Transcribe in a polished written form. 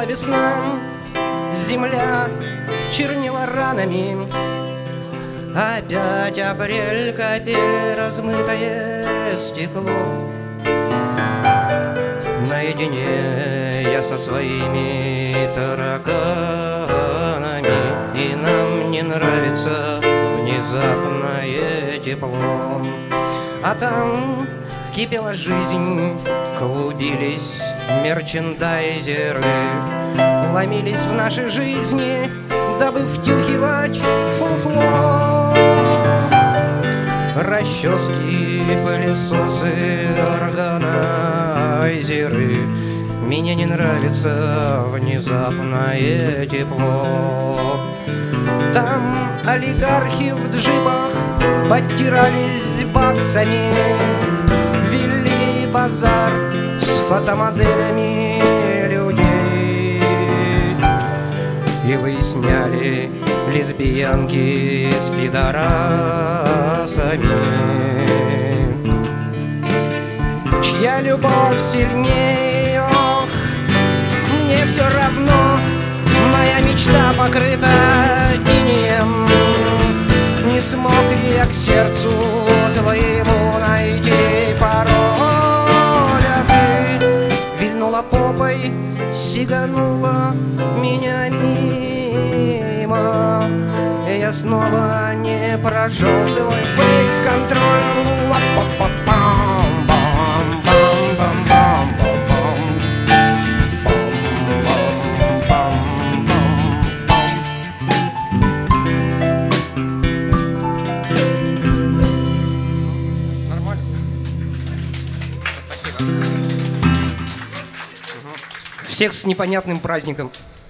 Пришла весна, земля чернела ранами. Опять апрель, капель, размытое стекло. Наедине я со своими тараканами, и нам не нравится внезапное тепло. А там кипела жизнь, клубились мерчендайзеры, ломились в наши жизни, дабы втюхивать фуфло. Расчески, пылесосы, органайзеры. Мне не нравится внезапное тепло. Там олигархи в джипах подтирались баксами, вели базар с фотомоделями людей и выясняли лесбиянки с пидорасами. Чья любовь сильнее, ох, мне все равно. Моя мечта покрыта инеем. Не смог я к сердцу твоему найти пароль, а ты вильнула попой, сиганула меня мимо. И я снова не прошел твой фейс-контроль. Всех с непонятным праздником.